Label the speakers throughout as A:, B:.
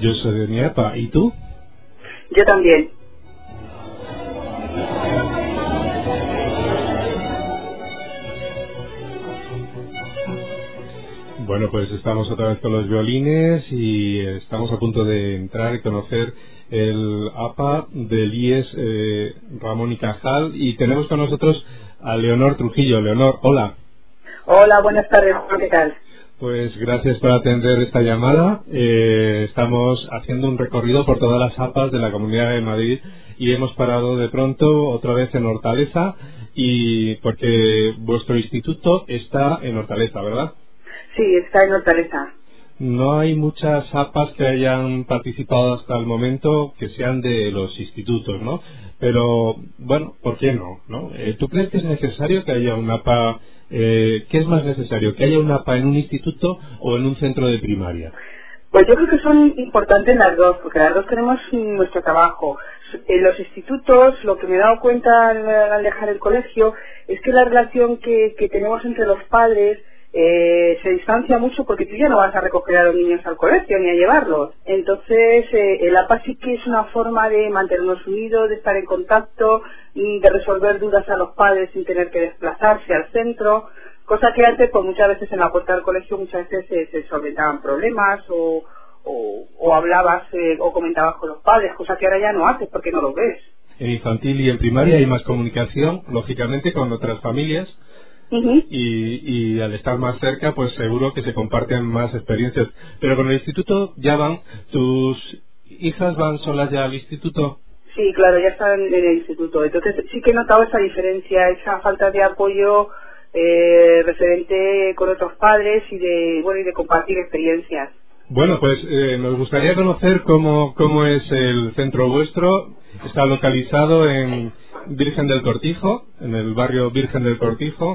A: Yo soy de mi APA. ¿Y tú?
B: Yo también.
A: Bueno, pues estamos otra vez con los violines y estamos a punto de entrar y conocer el APA del IES Ramón y Cajal, y tenemos con nosotros a Leonor Trujillo. Leonor, hola.
B: Hola, buenas tardes, ¿qué tal?
A: Pues gracias por atender esta llamada. Estamos haciendo un recorrido por todas las APAs de la Comunidad de Madrid y hemos parado de pronto otra vez en Hortaleza, y porque vuestro instituto está en Hortaleza, ¿verdad?
B: Sí, está en Hortaleza.
A: No hay muchas APAs que hayan participado hasta el momento que sean de los institutos, ¿no? Pero, bueno, ¿por qué no? ¿Tú crees que es necesario que haya un APA? ¿Qué es más necesario? ¿Que haya un APA en un instituto o en un centro de primaria?
B: Pues yo creo que son importantes las dos, porque las dos tenemos nuestro trabajo. En los institutos, lo que me he dado cuenta al dejar el colegio, es que la relación que tenemos entre los padres se distancia mucho, porque tú ya no vas a recoger a los niños al colegio ni a llevarlos. Entonces el APA sí que es una forma de mantenernos unidos, de estar en contacto, de resolver dudas a los padres sin tener que desplazarse al centro, cosa que antes pues muchas veces en la puerta del colegio muchas veces se solventaban problemas o hablabas o comentabas con los padres, cosa que ahora ya no haces porque no los ves.
A: En infantil y en primaria hay más comunicación, lógicamente, con otras familias.
B: Uh-huh.
A: Y al estar más cerca, pues seguro que se comparten más experiencias. Pero con el instituto ya van. ¿Tus hijas van solas ya al instituto?
B: Sí, claro, ya están en el instituto. Entonces sí que he notado esa diferencia, esa falta de apoyo referente con otros padres y de compartir experiencias.
A: Bueno, pues nos gustaría conocer cómo es el centro vuestro. Está localizado en Virgen del Cortijo, en el barrio Virgen del Cortijo,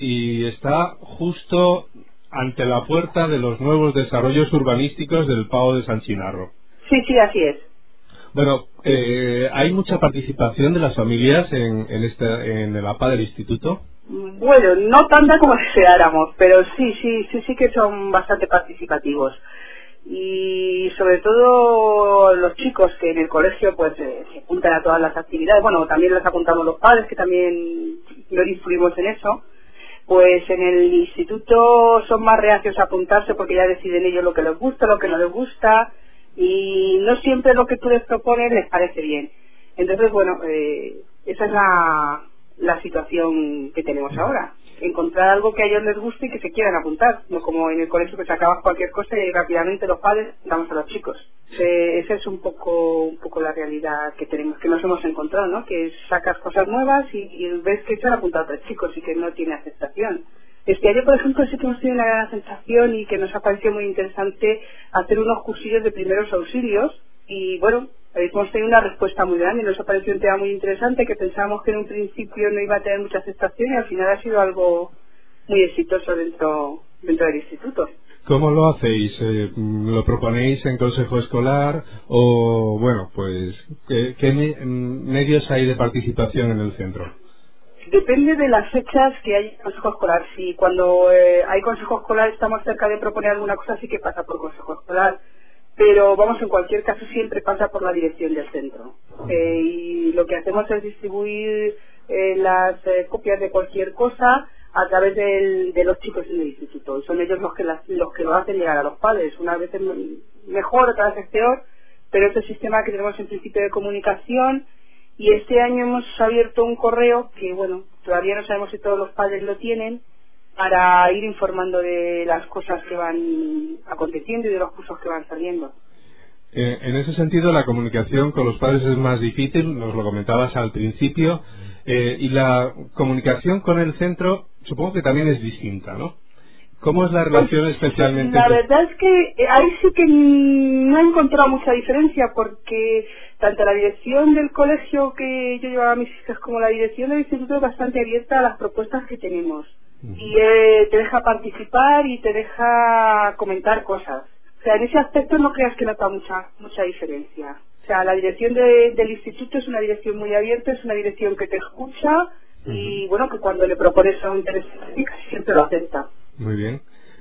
A: y está justo ante la puerta de los nuevos desarrollos urbanísticos del Pao de San Chinarro.
B: Sí, así es.
A: Bueno, ¿hay mucha participación de las familias en el APA del instituto?
B: Bueno, no tanta como deseáramos, pero sí que son bastante participativos. Y sobre todo los chicos que en el colegio pues se apuntan a todas las actividades, bueno, también les apuntamos los padres que también no influimos en eso. Pues en el instituto son más reacios a apuntarse porque ya deciden ellos lo que les gusta, lo que no les gusta, y no siempre lo que tú les propones les parece bien. Entonces, bueno, esa es la situación que tenemos ahora. Encontrar algo que a ellos les guste y que se quieran apuntar, no como en el colegio que sacabas cualquier cosa y rápidamente los padres damos a los chicos. Esa es un poco la realidad que tenemos, que nos hemos encontrado, ¿no? Que sacas cosas nuevas y ves que se han apuntado a otros chicos y que no tiene aceptación. Este año, por ejemplo, sí que hemos tenido una gran aceptación y que nos ha parecido muy interesante hacer unos cursillos de primeros auxilios y, bueno, hemos tenido una respuesta muy grande, nos ha parecido un tema muy interesante que pensábamos que en un principio no iba a tener mucha aceptación y al final ha sido algo muy exitoso dentro del instituto.
A: ¿Cómo lo hacéis? ¿Lo proponéis en consejo escolar o, bueno, pues, qué medios hay de participación en el centro?
B: Depende de las fechas que hay en consejo escolar. Si cuando hay consejo escolar estamos cerca de proponer alguna cosa, sí que pasa por consejo escolar. Pero vamos, en cualquier caso siempre pasa por la dirección del centro. Y lo que hacemos es distribuir las copias de cualquier cosa a través de los chicos en el instituto. Son ellos los que lo hacen llegar a los padres. Unas veces mejor, otras veces peor, pero este sistema que tenemos en principio de comunicación, y este año hemos abierto un correo que, bueno, todavía no sabemos si todos los padres lo tienen, para ir informando de las cosas que van aconteciendo y de los cursos que van saliendo.
A: En ese sentido, la comunicación con los padres es más difícil, nos lo comentabas al principio, y la comunicación con el centro supongo que también es distinta, ¿no? ¿Cómo es la relación especialmente?
B: La verdad es que ahí sí que no he encontrado mucha diferencia, porque tanto la dirección del colegio que yo llevaba a mis hijas como la dirección del instituto es bastante abierta a las propuestas que tenemos. Y te deja participar y te deja comentar cosas. O sea, en ese aspecto no creas que nota mucha diferencia. O sea, la dirección del instituto es una dirección muy abierta, es una dirección que te escucha y, bueno, que cuando le propones a un interesante casi siempre lo acepta.
A: Muy bien.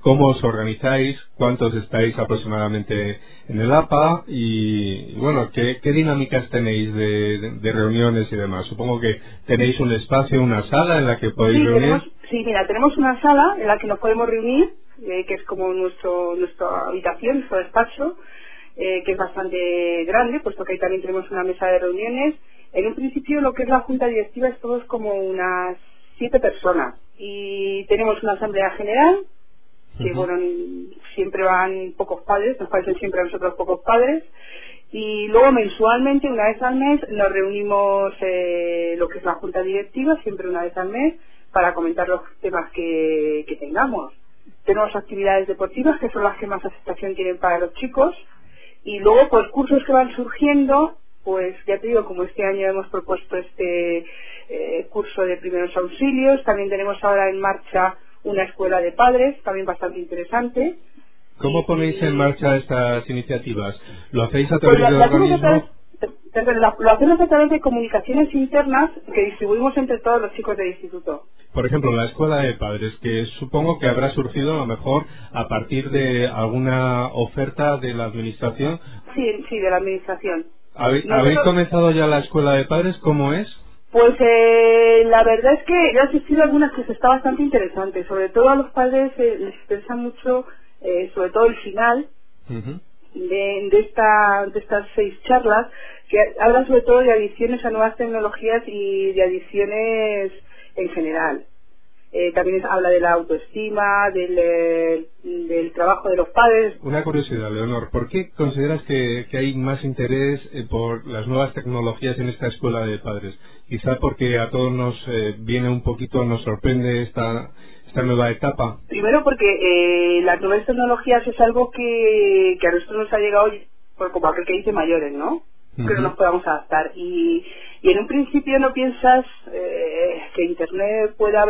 A: cómo os organizáis, cuántos estáis aproximadamente en el APA y bueno, qué dinámicas tenéis de reuniones y demás. Supongo que tenéis un espacio, una sala en la que podéis reunir.
B: Tenemos una sala en la que nos podemos reunir, que es como nuestra habitación, nuestro despacho, que es bastante grande, puesto que ahí también tenemos una mesa de reuniones. En un principio lo que es la junta directiva es todos como unas 7 personas y tenemos una asamblea general que bueno, siempre van pocos padres, nos parecen siempre a nosotros pocos padres, y luego mensualmente, una vez al mes, nos reunimos lo que es la junta directiva, siempre una vez al mes, para comentar los temas que tengamos. Tenemos actividades deportivas que son las que más aceptación tienen para los chicos, y luego pues cursos que van surgiendo, pues ya te digo, como este año hemos propuesto este curso de primeros auxilios, también tenemos ahora en marcha una escuela de padres, también bastante interesante.
A: ¿Cómo ponéis en marcha estas iniciativas? ¿Lo hacéis a través del organismo?
B: Lo hacemos a través de comunicaciones internas que distribuimos entre todos los chicos del instituto.
A: Por ejemplo, la escuela de padres, que supongo que habrá surgido a lo mejor a partir de alguna oferta de la administración.
B: Sí, de la administración.
A: ¿Habéis comenzado ya la escuela de padres? ¿Cómo es?
B: Pues la verdad es que he asistido a algunas que está bastante interesante. Sobre todo a los padres les interesa mucho, sobre todo el final de estas 6 charlas, que hablan sobre todo de adicciones a nuevas tecnologías y de adicciones en general. También habla de la autoestima, del trabajo de los padres.
A: Una curiosidad, Leonor, ¿por qué consideras que hay más interés por las nuevas tecnologías en esta escuela de padres? Quizá porque a todos nos viene un poquito, nos sorprende esta nueva etapa.
B: Primero porque las nuevas tecnologías es algo que a nosotros nos ha llegado como aquel que dice mayores, ¿no? Que no nos podamos adaptar. Y en un principio no piensas que Internet pueda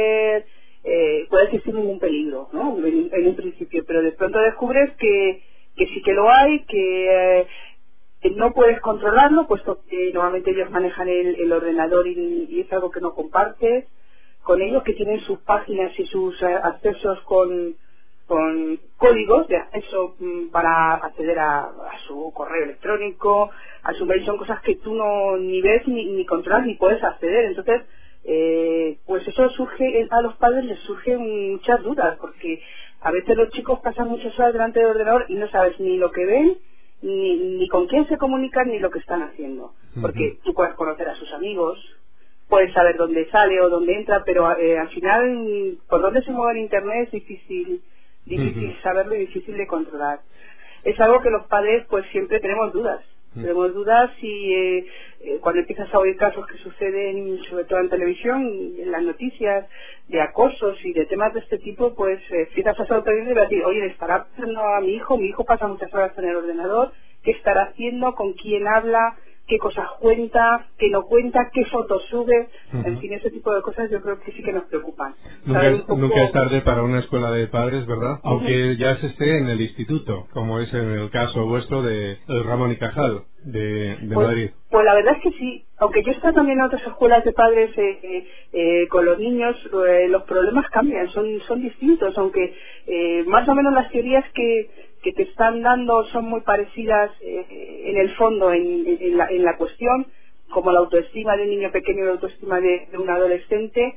B: existir ningún peligro, ¿no? En un principio, pero de pronto descubres que sí que lo hay, que no puedes controlarlo, puesto que normalmente ellos manejan el ordenador y es algo que no compartes con ellos, que tienen sus páginas y sus accesos con códigos de acceso para acceder a su correo electrónico, a su mail. Son cosas que tú ni ves ni controlas ni puedes acceder. Entonces pues eso a los padres les surgen muchas dudas, porque a veces los chicos pasan muchas horas delante del ordenador y no sabes ni lo que ven, ni con quién se comunican, ni lo que están haciendo, porque tú puedes conocer a sus amigos, puedes saber dónde sale o dónde entra, pero al final por dónde se mueve en Internet es difícil saberlo y difícil de controlar. Es algo que los padres pues siempre tenemos dudas. Tenemos dudas y cuando empiezas a oír casos que suceden, sobre todo en televisión, en las noticias, de acosos y de temas de este tipo, pues empiezas a sorprender y vas a decir, oye, ¿le estará pasando a mi hijo pasa muchas horas en el ordenador, ¿qué estará haciendo? ¿Con quién habla? ¿Qué cosas cuenta? ¿Qué no cuenta? ¿Qué fotos sube? En fin, ese tipo de cosas yo creo que sí que nos preocupan.
A: Nunca es tarde para una escuela de padres, ¿verdad? Aunque ya se esté en el instituto, como es en el caso vuestro de Ramón y Cajal, de Madrid.
B: Pues la verdad es que sí. Aunque yo he estado también en otras escuelas de padres con los niños, los problemas cambian, son distintos, aunque más o menos las teorías que te están dando son muy parecidas en el fondo, en la cuestión, como la autoestima de un niño pequeño y la autoestima de un adolescente,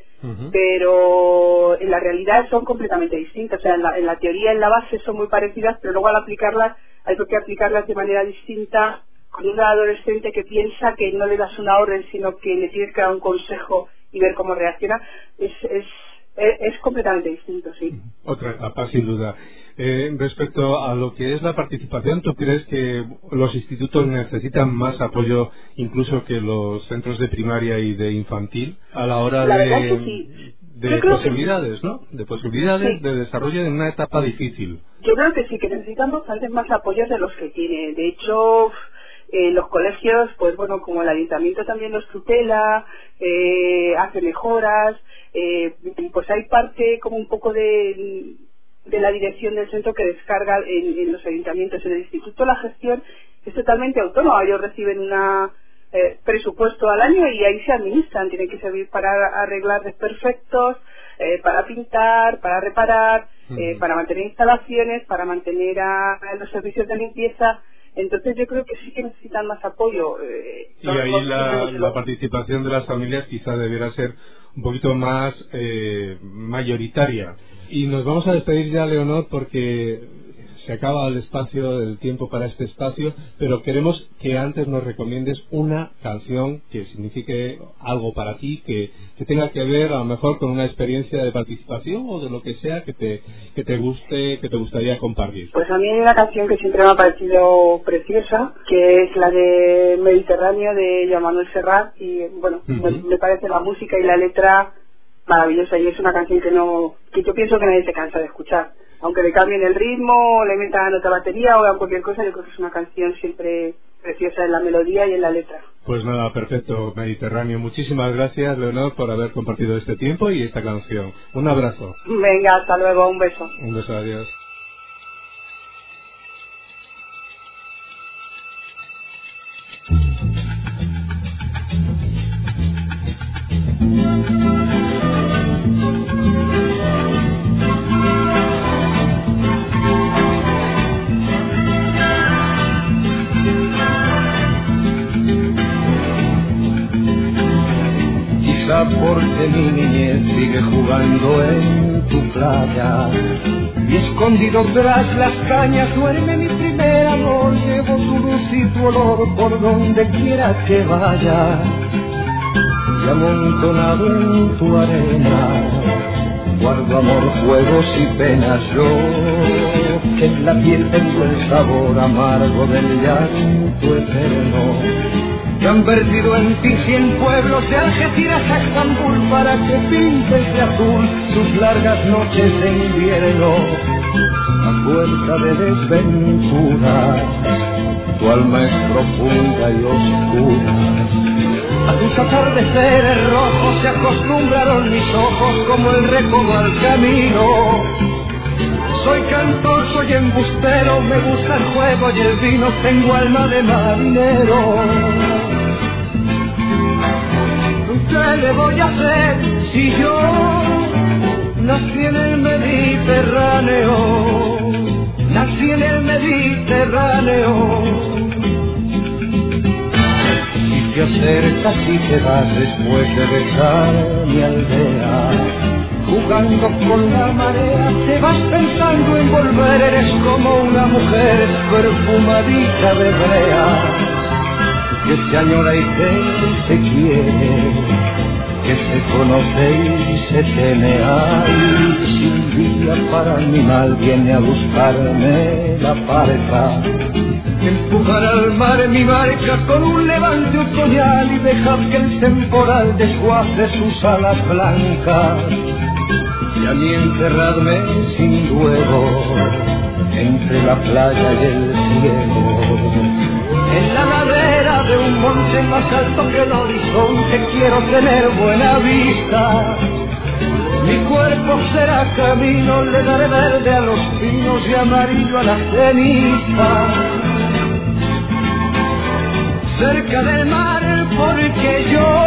B: pero en la realidad son completamente distintas. O sea, en la teoría, en la base son muy parecidas, pero luego al aplicarlas hay que aplicarlas de manera distinta con un adolescente que piensa que no le das una orden, sino que le tienes que dar un consejo y ver cómo reacciona. Es completamente distinto, sí.
A: Otra etapa, sin duda. Respecto a lo que es la participación, ¿tú crees que los institutos necesitan más apoyo incluso que los centros de primaria y de infantil a la hora de posibilidades, ¿no? De posibilidades de desarrollo en una etapa difícil.
B: Yo creo que sí, que necesitan bastantes más apoyos de los que tienen. De hecho, los colegios, pues bueno, como el ayuntamiento también los tutela, hace mejoras, pues hay parte como un poco de la dirección del centro que descarga en los ayuntamientos. En el instituto la gestión es totalmente autónoma. Ellos reciben un presupuesto al año y ahí se administran. Tienen que servir para arreglar desperfectos, para pintar, para reparar, para mantener instalaciones, para mantener a los servicios de limpieza. Entonces yo creo que sí que necesitan más apoyo.
A: Y ahí la participación de las familias quizá debiera ser un poquito más mayoritaria. Y nos vamos a despedir ya, Leonor, porque se acaba el tiempo para este espacio, pero queremos que antes nos recomiendes una canción que signifique algo para ti, que tenga que ver a lo mejor con una experiencia de participación o de lo que sea que te guste, que te gustaría compartir.
B: Pues a mí hay una canción que siempre me ha parecido preciosa, que es la de Mediterráneo de Joan Manuel Serrat, y bueno, me parece la música y la letra maravillosa, y es una canción que yo pienso que nadie se cansa de escuchar. Aunque le cambien el ritmo, le metan otra batería o hagan cualquier cosa, yo creo que es una canción siempre preciosa en la melodía y en la letra.
A: Pues nada, perfecto, Mediterráneo. Muchísimas gracias, Leonor, por haber compartido este tiempo y esta canción. Un abrazo.
B: Venga, hasta luego, un beso.
A: Un beso, adiós.
C: Porque mi niñez sigue jugando en tu playa y escondido tras las cañas duerme mi primer amor. Llevo tu luz y tu olor por donde quiera que vaya, y amontonado en tu arena guardo amor, juegos y penas. Yo que en la piel tengo el sabor amargo del llanto eterno, que han vertido en ti 100 pueblos de Algeciras a Estambul para que pintes de azul sus largas noches de invierno. A fuerza de desventura tu alma es profunda y oscura. A tus atardeceres rojos se acostumbraron mis ojos como el recodo al camino. Soy cantor, soy embustero, me gusta el juego y el vino, tengo alma de marinero. ¿Qué le voy a hacer si yo nací en el Mediterráneo? Nací en el Mediterráneo. Si te acercas y te vas después de besar mi aldea, jugando con la marea, te vas pensando en volver. Eres como una mujer perfumadita de brea, que se añora y que se quiere, que se conoce y se teme. Ay, si un día para mi mal viene a buscarme la pareja, empujar al mar mi barca con un levante otoñal y dejar que el temporal desguace sus alas blancas, y a mí encerrarme sin duelo entre la playa y el cielo. En la ladera de un monte más alto que el horizonte quiero tener buena vista. Mi cuerpo será camino, le daré verde a los pinos y amarillo a la ceniza. Cerca del mar porque yo